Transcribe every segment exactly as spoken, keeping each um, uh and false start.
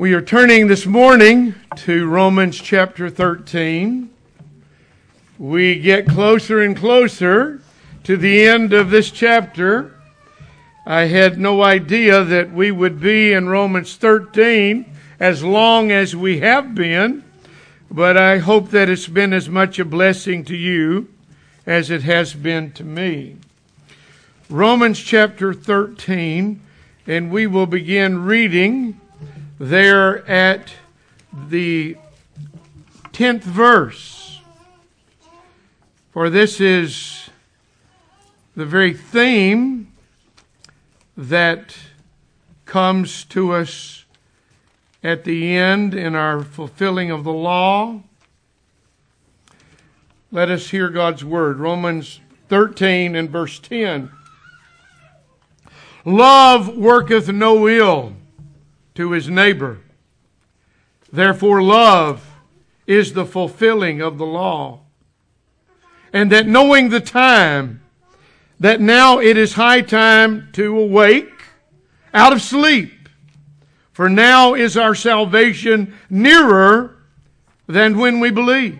We are turning this morning to Romans chapter thirteen. We get closer and closer to the end of this chapter. I had no idea that we would be in Romans thirteen as long as we have been, but I hope that it's been as much a blessing to you as it has been to me. Romans chapter thirteen, and we will begin reading there at the tenth verse. For this is the very theme that comes to us at the end in our fulfilling of the law. Let us hear God's word. Romans thirteen and verse ten. Love worketh no ill to his neighbor. Therefore love is the fulfilling of the law. And that knowing the time, that now it is high time to awake out of sleep. For now is our salvation nearer than when we believed.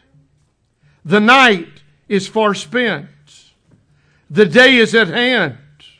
The night is far spent. The day is at hand.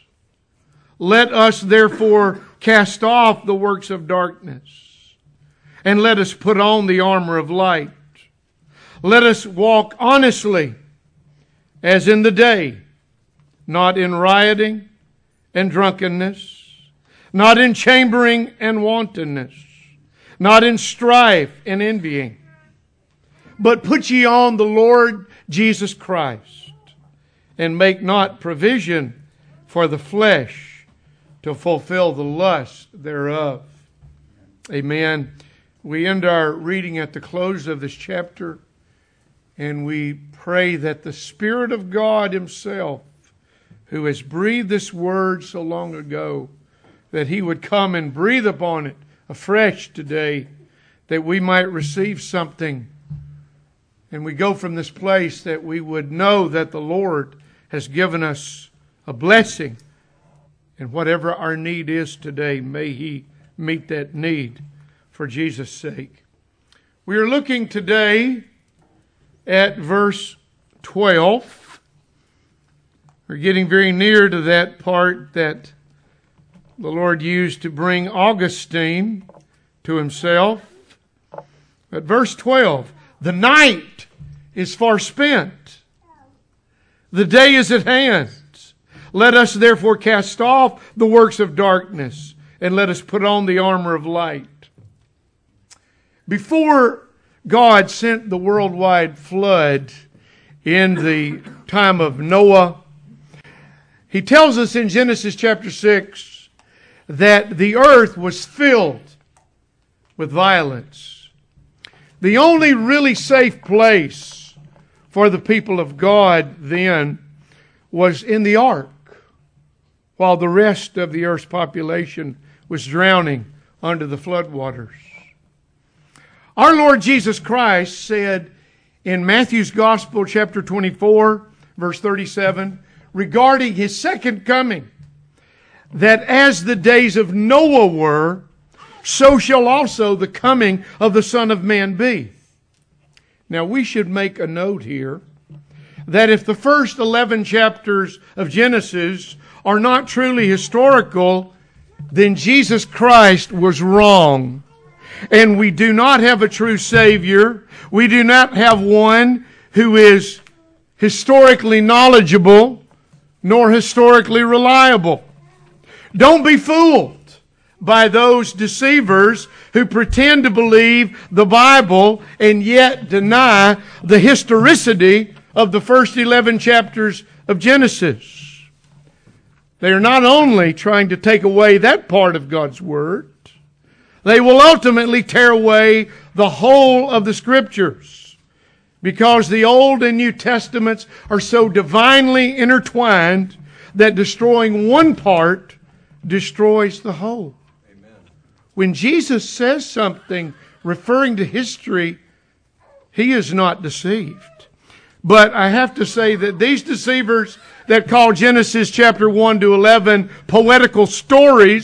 Let us therefore cast off the works of darkness, and let us put on the armor of light. Let us walk honestly as in the day, not in rioting and drunkenness, not in chambering and wantonness, not in strife and envying. But put ye on the Lord Jesus Christ, and make not provision for the flesh to fulfill the lust thereof. Amen. We end our reading at the close of this chapter, and we pray that the Spirit of God Himself, who has breathed this word so long ago, that He would come and breathe upon it afresh today, that we might receive something. And we go from this place that we would know that the Lord has given us a blessing. And whatever our need is today, may He meet that need for Jesus' sake. We are looking today at verse twelve. We're getting very near to that part that the Lord used to bring Augustine to Himself. But verse twelve, the night is far spent. The day is at hand. Let us therefore cast off the works of darkness, and let us put on the armor of light. Before God sent the worldwide flood in the time of Noah, He tells us in Genesis chapter six that the earth was filled with violence. The only really safe place for the people of God then was in the ark, while the rest of the earth's population was drowning under the floodwaters. Our Lord Jesus Christ said in Matthew's Gospel, chapter twenty-four, verse thirty-seven, regarding His second coming, that as the days of Noah were, so shall also the coming of the Son of Man be. Now we should make a note here that if the first eleven chapters of Genesis are not truly historical, then Jesus Christ was wrong. And we do not have a true Savior. We do not have one who is historically knowledgeable nor historically reliable. Don't be fooled by those deceivers who pretend to believe the Bible and yet deny the historicity of the first eleven chapters of Genesis. They are not only trying to take away that part of God's Word, they will ultimately tear away the whole of the Scriptures, because the Old and New Testaments are so divinely intertwined that destroying one part destroys the whole. Amen. When Jesus says something referring to history, He is not deceived. But I have to say that these deceivers that call Genesis chapter one to eleven poetical stories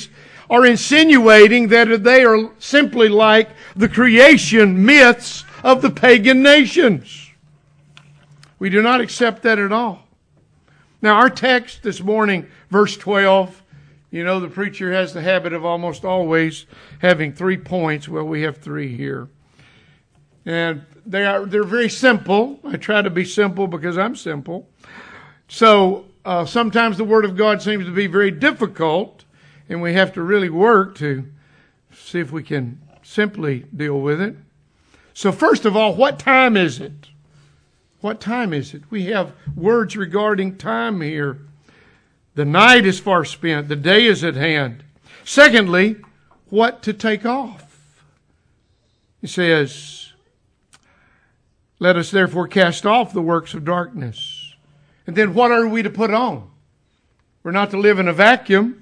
are insinuating that they are simply like the creation myths of the pagan nations. We do not accept that at all. Now, our text this morning, verse twelve, you know, the preacher has the habit of almost always having three points. Well, we have three here. And they are, they're very simple. I try to be simple because I'm simple. So uh, sometimes the Word of God seems to be very difficult, and we have to really work to see if we can simply deal with it. So first of all, what time is it? What time is it? We have words regarding time here. The night is far spent. The day is at hand. Secondly, what to take off. He says, let us therefore cast off the works of darkness. And then what are we to put on? We're not to live in a vacuum.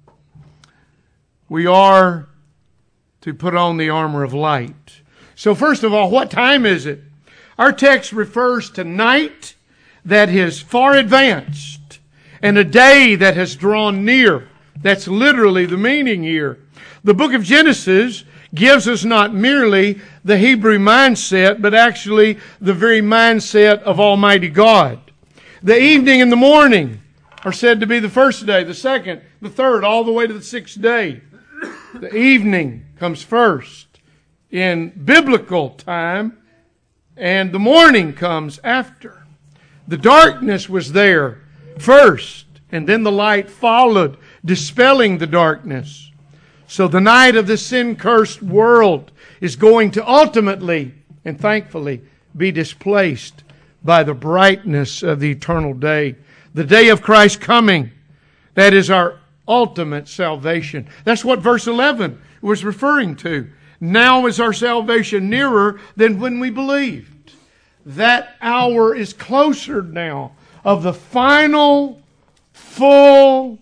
We are to put on the armor of light. So first of all, what time is it? Our text refers to night that is far advanced and a day that has drawn near. That's literally the meaning here. The book of Genesis gives us not merely the Hebrew mindset, but actually the very mindset of Almighty God. The evening and the morning are said to be the first day, the second, the third, all the way to the sixth day. The evening comes first in biblical time, and the morning comes after. The darkness was there first, and then the light followed, dispelling the darkness. So the night of this sin-cursed world is going to ultimately and thankfully be displaced by the brightness of the eternal day. The day of Christ's coming, that is our ultimate salvation. That's what verse eleven was referring to. Now is our salvation nearer than when we believed. That hour is closer now of the final, full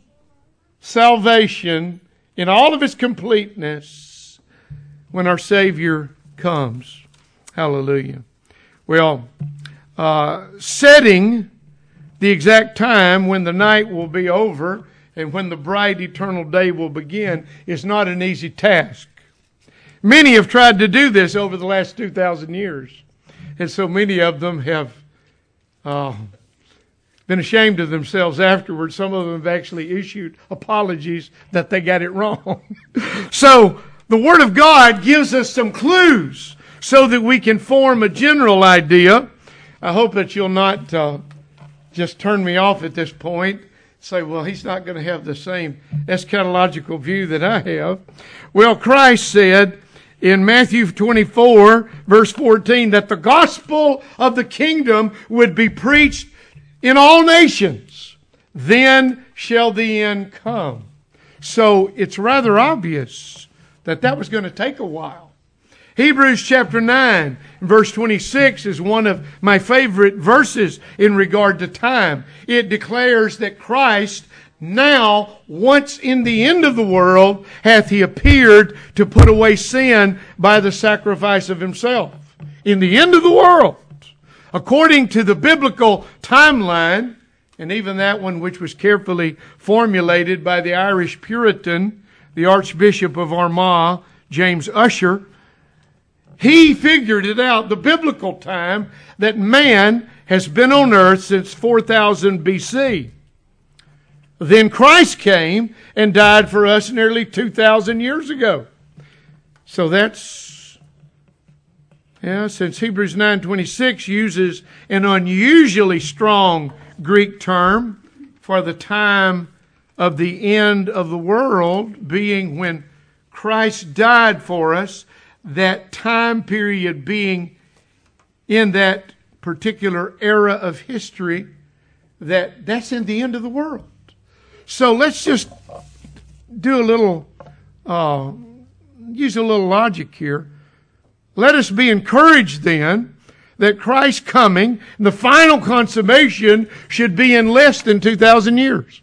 salvation in all of its completeness when our Savior comes. Hallelujah. Well, uh, setting the exact time when the night will be over and when the bright eternal day will begin is not an easy task. Many have tried to do this over the last two thousand years. And so many of them have uh, been ashamed of themselves afterwards. Some of them have actually issued apologies that they got it wrong. So the Word of God gives us some clues so that we can form a general idea. I hope that you'll not uh, just turn me off at this point. Say, well, he's not going to have the same eschatological view that I have. Well, Christ said in Matthew twenty-four, verse fourteen, that the gospel of the kingdom would be preached in all nations. Then shall the end come. So it's rather obvious that that was going to take a while. Hebrews chapter nine, verse twenty-six is one of my favorite verses in regard to time. It declares that Christ now, once in the end of the world, hath he appeared to put away sin by the sacrifice of himself. In the end of the world, according to the biblical timeline, and even that one which was carefully formulated by the Irish Puritan, the Archbishop of Armagh, James Ussher, he figured it out, the biblical time, that man has been on earth since four thousand B C. Then Christ came and died for us nearly two thousand years ago. So that's, yeah, since Hebrews nine twenty-six uses an unusually strong Greek term for the time of the end of the world, being when Christ died for us, that time period being in that particular era of history, that that's in the end of the world. So let's just do a little, uh, use a little logic here. Let us be encouraged then that Christ's coming, the final consummation, should be in less than two thousand years.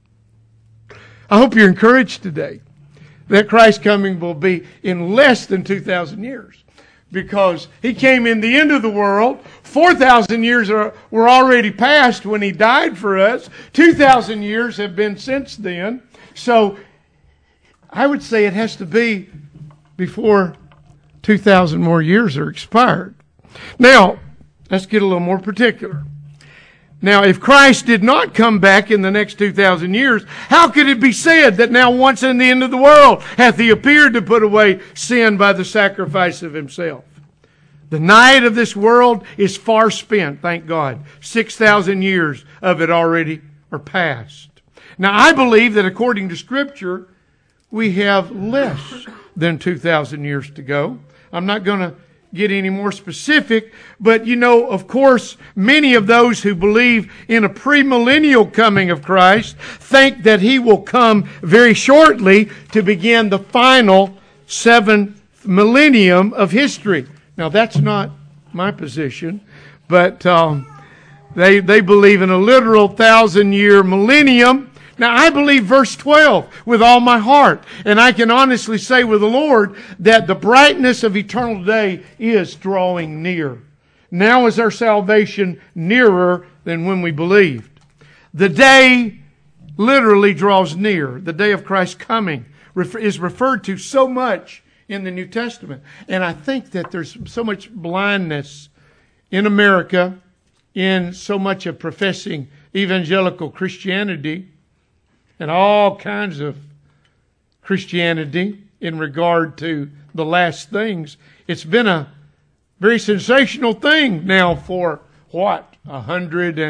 I hope you're encouraged today that Christ's coming will be in less than two thousand years. Because he came in the end of the world. four thousand years are, were already past when he died for us. two thousand years have been since then. So I would say it has to be before two thousand more years are expired. Now, let's get a little more particular. Now, if Christ did not come back in the next two thousand years, how could it be said that now once in the end of the world hath he appeared to put away sin by the sacrifice of himself? The night of this world is far spent, thank God. six thousand years of it already are past. Now, I believe that according to Scripture, we have less than two thousand years to go. I'm not going to get any more specific, but you know, of course, many of those who believe in a premillennial coming of Christ think that he will come very shortly to begin the final seventh millennium of history. Now, that's not my position, but um, they they believe in a literal thousand-year millennium. Now, I believe verse twelve with all my heart, and I can honestly say with the Lord that the brightness of eternal day is drawing near. Now is our salvation nearer than when we believed. The day literally draws near. The day of Christ's coming is referred to so much in the New Testament. And I think that there's so much blindness in America, in so much of professing evangelical Christianity, and all kinds of Christianity in regard to the last things. It's been a very sensational thing now for, what, one hundred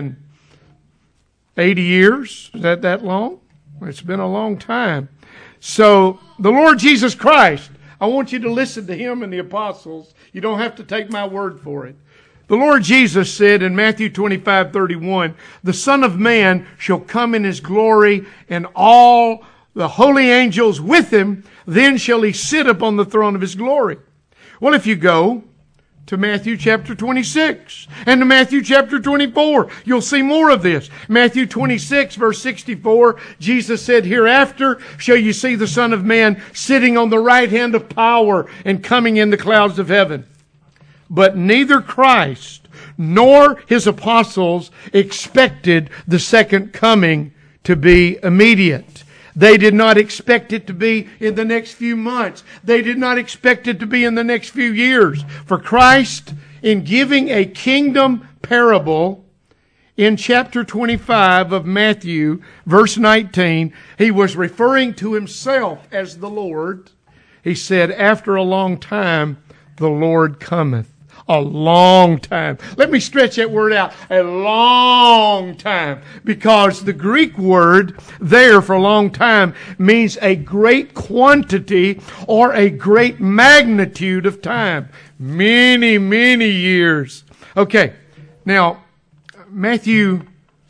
eighty years? Is that that long? It's been a long time. So, the Lord Jesus Christ, I want you to listen to Him and the apostles. You don't have to take my word for it. The Lord Jesus said in Matthew twenty-five thirty-one, the Son of Man shall come in His glory, and all the holy angels with Him. Then shall He sit upon the throne of His glory. Well, if you go to Matthew chapter twenty-six and to Matthew chapter twenty-four, you'll see more of this. Matthew twenty-six verse sixty-four, Jesus said, hereafter shall you see the Son of Man sitting on the right hand of power and coming in the clouds of heaven. But neither Christ nor His apostles expected the second coming to be immediate. They did not expect it to be in the next few months. They did not expect it to be in the next few years. For Christ, in giving a kingdom parable in chapter twenty-five of Matthew, verse nineteen, He was referring to Himself as the Lord. He said, after a long time, the Lord cometh. A long time. Let me stretch that word out. A long time. Because the Greek word there for a long time means a great quantity or a great magnitude of time. Many, many years. Okay. Now, Matthew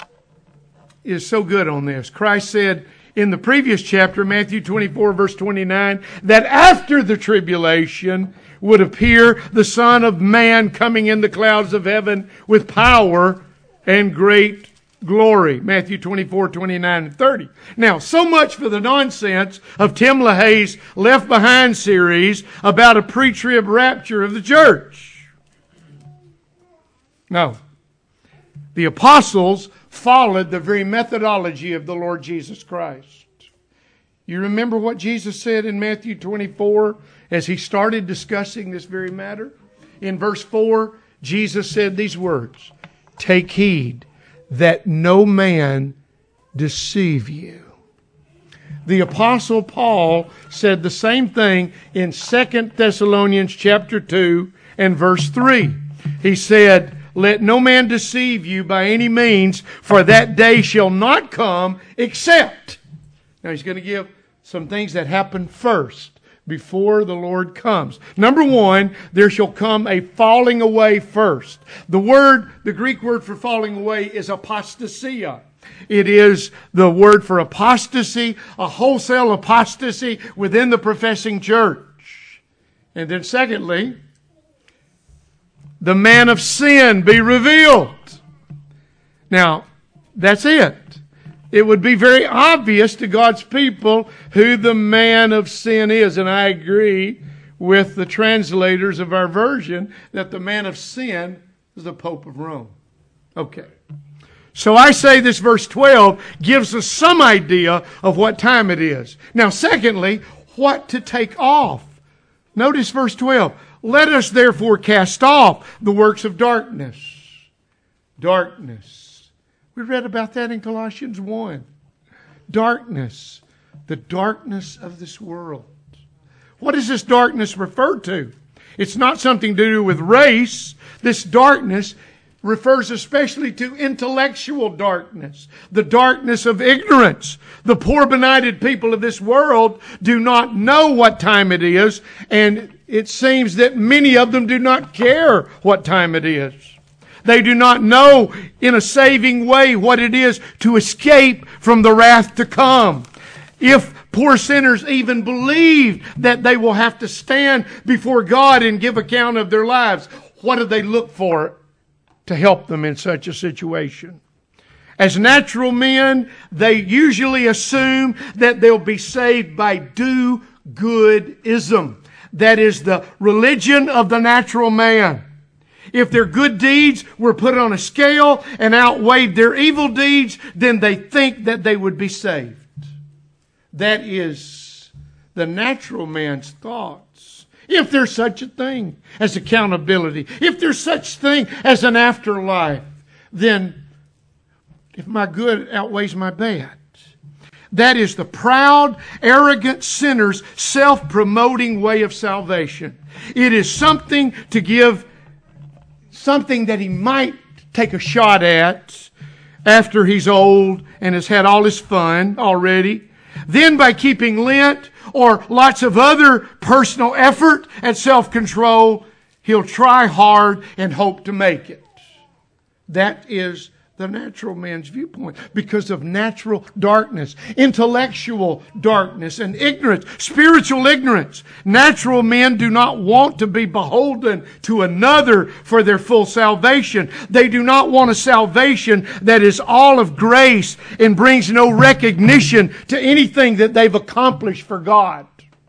is so good on this. Christ said in the previous chapter, Matthew twenty-four verse twenty-nine, that after the tribulation would appear the Son of Man coming in the clouds of heaven with power and great glory. Matthew twenty-four, twenty-nine, and thirty. Now, so much for the nonsense of Tim LaHaye's Left Behind series about a pre-trib rapture of the church. No. The apostles followed the very methodology of the Lord Jesus Christ. You remember what Jesus said in Matthew twenty-four as He started discussing this very matter? In verse four, Jesus said these words, take heed that no man deceive you. The Apostle Paul said the same thing in Second Thessalonians chapter two and verse three. He said, let no man deceive you by any means, for that day shall not come except. Now he's going to give some things that happen first before the Lord comes. Number one, there shall come a falling away first. The word, the Greek word for falling away is apostasia. It is the word for apostasy, a wholesale apostasy within the professing church. And then secondly, the man of sin be revealed. Now, that's it. It would be very obvious to God's people who the man of sin is. And I agree with the translators of our version that the man of sin is the Pope of Rome. Okay. So I say this verse twelve gives us some idea of what time it is. Now, secondly, what to take off. Notice verse twelve. Let us therefore cast off the works of darkness. Darkness. We read about that in Colossians one. Darkness. The darkness of this world. What is this darkness referred to? It's not something to do with race. This darkness refers especially to intellectual darkness, the darkness of ignorance. The poor benighted people of this world do not know what time it is, and it seems that many of them do not care what time it is. They do not know in a saving way what it is to escape from the wrath to come. If poor sinners even believe that they will have to stand before God and give account of their lives, what do they look for to help them in such a situation? As natural men, they usually assume that they'll be saved by do-goodism. That is the religion of the natural man. If their good deeds were put on a scale and outweighed their evil deeds, then they think that they would be saved. That is the natural man's thoughts. If there's such a thing as accountability, if there's such thing as an afterlife, then if my good outweighs my bad. That is the proud, arrogant sinner's self-promoting way of salvation. It is something to give, something that he might take a shot at after he's old and has had all his fun already. Then by keeping Lent or lots of other personal effort at self-control, he'll try hard and hope to make it. That is the natural man's viewpoint because of natural darkness, intellectual darkness, and ignorance, spiritual ignorance. Natural men do not want to be beholden to another for their full salvation. They do not want a salvation that is all of grace and brings no recognition to anything that they've accomplished for God.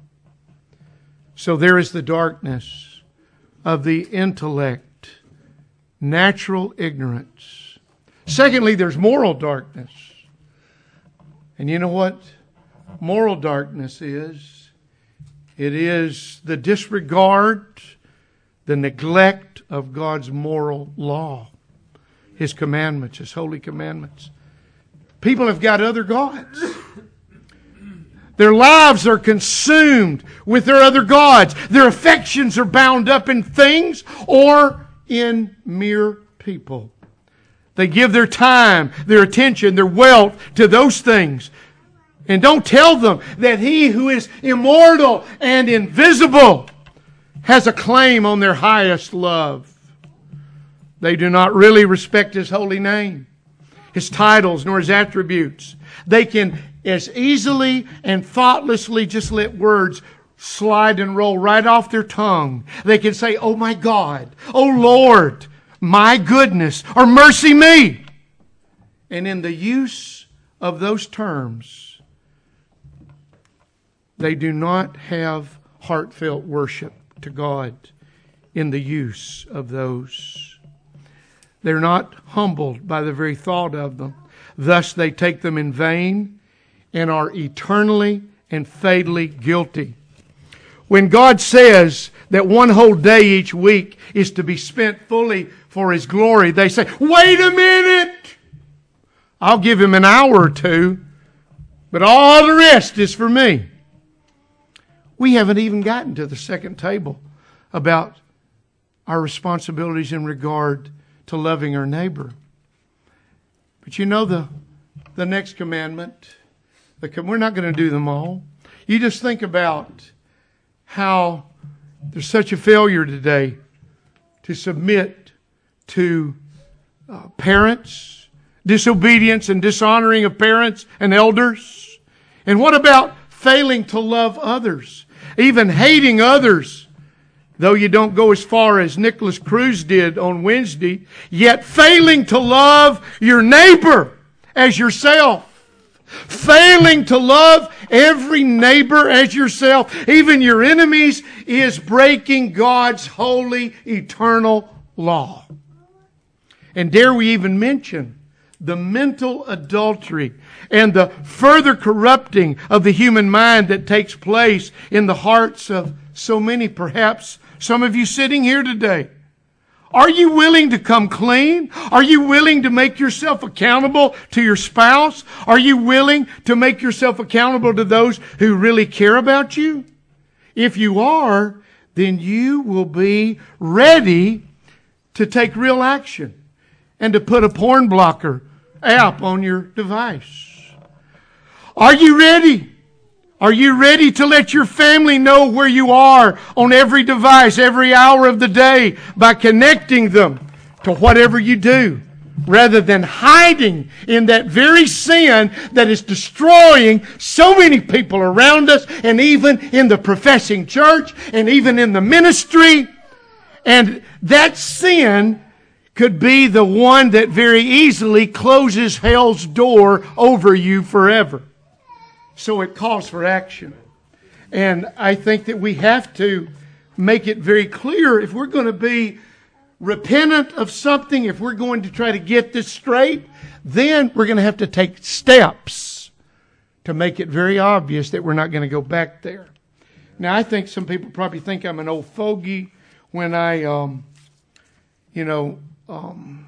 So there is the darkness of the intellect, natural ignorance. Secondly, there's moral darkness. And you know what moral darkness is? It is the disregard, the neglect of God's moral law, His commandments, His holy commandments. People have got other gods. Their lives are consumed with their other gods. Their affections are bound up in things or in mere people. They give their time, their attention, their wealth to those things. And don't tell them that He who is immortal and invisible has a claim on their highest love. They do not really respect His holy name, His titles, nor His attributes. They can as easily and thoughtlessly just let words slide and roll right off their tongue. They can say, "Oh my God, oh Lord, my goodness," or "mercy me." And in the use of those terms, they do not have heartfelt worship to God in the use of those. They're not humbled by the very thought of them. Thus they take them in vain and are eternally and fatally guilty. When God says that one whole day each week is to be spent fully for His glory, they say, "Wait a minute! I'll give Him an hour or two, but all the rest is for me." We haven't even gotten to the second table about our responsibilities in regard to loving our neighbor. But you know the, the next commandment, the, we're not going to do them all. You just think about how there's such a failure today to submit to uh, parents, disobedience and dishonoring of parents and elders. And what about failing to love others, even hating others? Though you don't go as far as Nicholas Cruz did on Wednesday, yet failing to love your neighbor as yourself. Failing to love every neighbor as yourself, even your enemies, is breaking God's holy, eternal law. And dare we even mention the mental adultery and the further corrupting of the human mind that takes place in the hearts of so many, perhaps some of you sitting here today. Are you willing to come clean? Are you willing to make yourself accountable to your spouse? Are you willing to make yourself accountable to those who really care about you? If you are, then you will be ready to take real action and to put a porn blocker app on your device. Are you ready? Are you ready to let your family know where you are on every device, every hour of the day, by connecting them to whatever you do, rather than hiding in that very sin that is destroying so many people around us, and even in the professing church, and even in the ministry? And that sin could be the one that very easily closes hell's door over you forever. So it calls for action. And I think that we have to make it very clear, if we're going to be repentant of something, if we're going to try to get this straight, then we're going to have to take steps to make it very obvious that we're not going to go back there. Now, I think some people probably think I'm an old fogey when I, um, you know, um,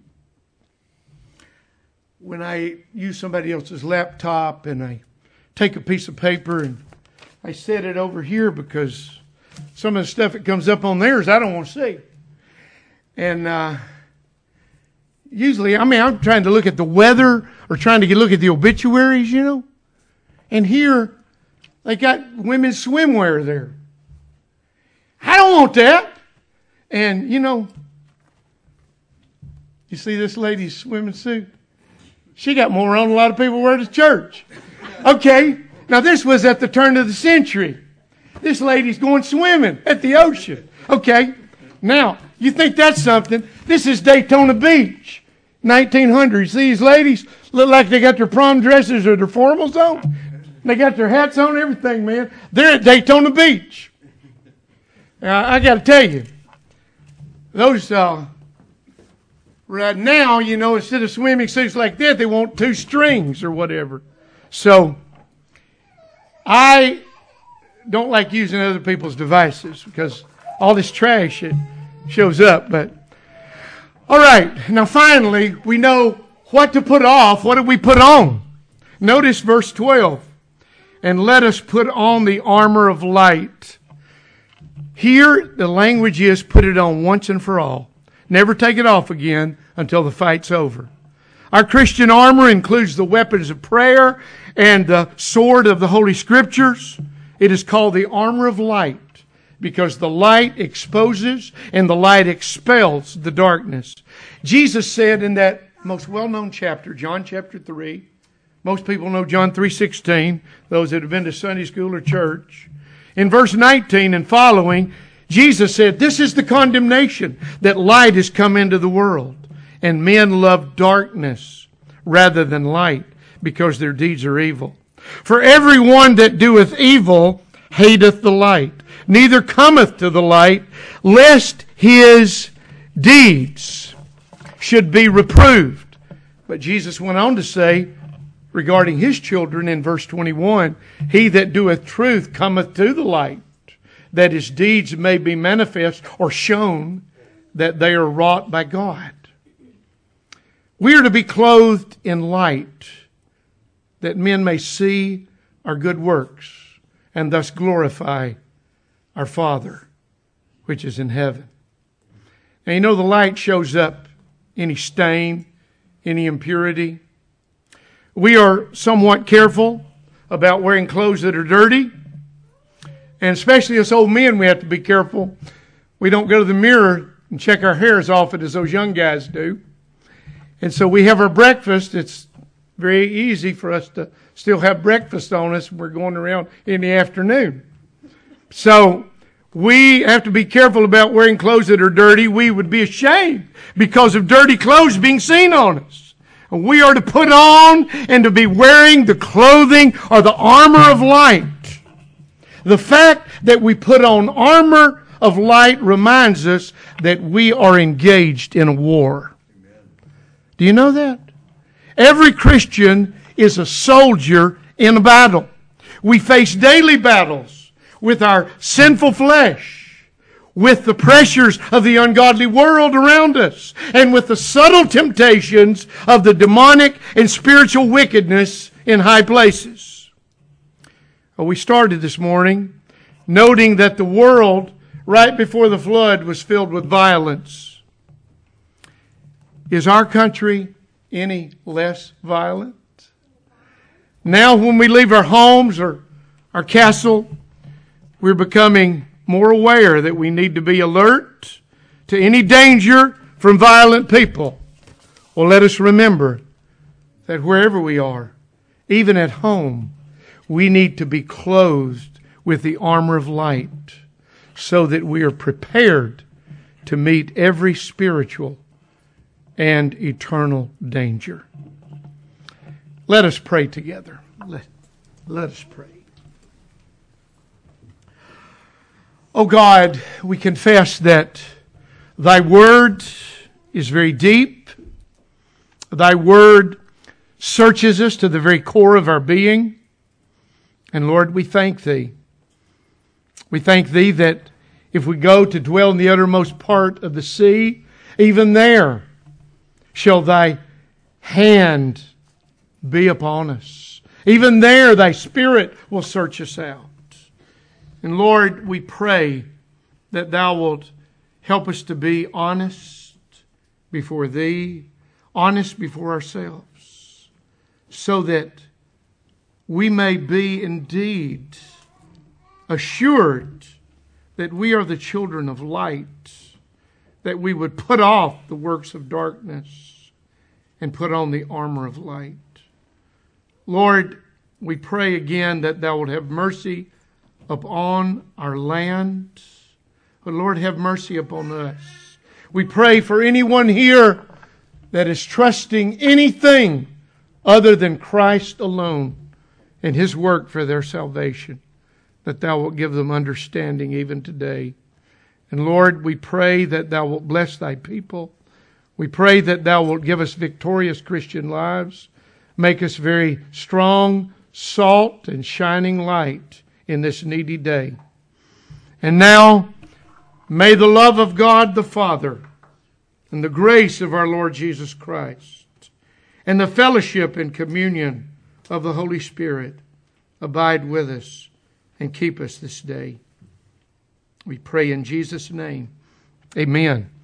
when I use somebody else's laptop and I take a piece of paper and I set it over here because some of the stuff that comes up on theirs I don't want to see. And uh, usually, I mean, I'm trying to look at the weather or trying to get, look at the obituaries, you know. And here, they got women's swimwear there. I don't want that. And, you know, you see this lady's swimming suit? She got more on than a lot of people wear to church. Okay, now this was at the turn of the century. This lady's going swimming at the ocean. Okay, now, you think that's something? This is Daytona Beach, nineteen hundred. You see these ladies look like they got their prom dresses or their formals on? They got their hats on, everything, man. They're at Daytona Beach. Now, I got to tell you, those, uh, right now, you know, instead of swimming suits like that, they want two strings or whatever. So, I don't like using other people's devices because all this trash it shows up. But, all right, now finally, we know what to put off. What do we put on? Notice verse twelve. And let us put on the armor of light. Here, the language is put it on once and for all. Never take it off again until the fight's over. Our Christian armor includes the weapons of prayer and the sword of the Holy Scriptures. It is called the armor of light because the light exposes and the light expels the darkness. Jesus said in that most well-known chapter, John chapter three, most people know John three sixteen, those that have been to Sunday school or church. In verse nineteen and following, Jesus said, this is the condemnation, that light has come into the world. And men love darkness rather than light, because their deeds are evil. For everyone that doeth evil hateth the light, neither cometh to the light, lest his deeds should be reproved. But Jesus went on to say, regarding his children in verse twenty-one, he that doeth truth cometh to the light, that his deeds may be manifest or shown that they are wrought by God. We are to be clothed in light, that men may see our good works and thus glorify our Father, which is in heaven. Now, you know the light shows up any stain, any impurity. We are somewhat careful about wearing clothes that are dirty. And especially us old men, we have to be careful. We don't go to the mirror and check our hair as often as those young guys do. And so we have our breakfast. It's very easy for us to still have breakfast on us when we're going around in the afternoon. So we have to be careful about wearing clothes that are dirty. We would be ashamed because of dirty clothes being seen on us. And we are to put on and to be wearing the clothing or the armor of light. The fact that we put on armor of light reminds us that we are engaged in a war. Do you know that? Every Christian is a soldier in a battle. We face daily battles with our sinful flesh, with the pressures of the ungodly world around us, and with the subtle temptations of the demonic and spiritual wickedness in high places. Well, we started this morning noting that the world right before the flood was filled with violence. Is our country any less violent? Now when we leave our homes or our castle, we're becoming more aware that we need to be alert to any danger from violent people. Well, let us remember that wherever we are, even at home, we need to be clothed with the armor of light so that we are prepared to meet every spiritual and eternal danger. Let us pray together. Let, let us pray. Oh God, we confess that Thy Word is very deep. Thy Word searches us to the very core of our being. And Lord, we thank Thee. We thank Thee that if we go to dwell in the uttermost part of the sea, even there shall Thy hand be upon us. Even there Thy Spirit will search us out. And Lord, we pray that Thou wilt help us to be honest before Thee, honest before ourselves, so that we may be indeed assured that we are the children of light, that we would put off the works of darkness and put on the armor of light. Lord, we pray again that Thou wilt have mercy upon our land. But Lord, have mercy upon us. We pray for anyone here that is trusting anything other than Christ alone and His work for their salvation, that Thou wilt give them understanding even today. And Lord, we pray that Thou wilt bless Thy people. We pray that Thou wilt give us victorious Christian lives. Make us very strong, salt, and shining light in this needy day. And now, may the love of God the Father and the grace of our Lord Jesus Christ and the fellowship and communion of the Holy Spirit abide with us and keep us this day. We pray in Jesus' name. Amen.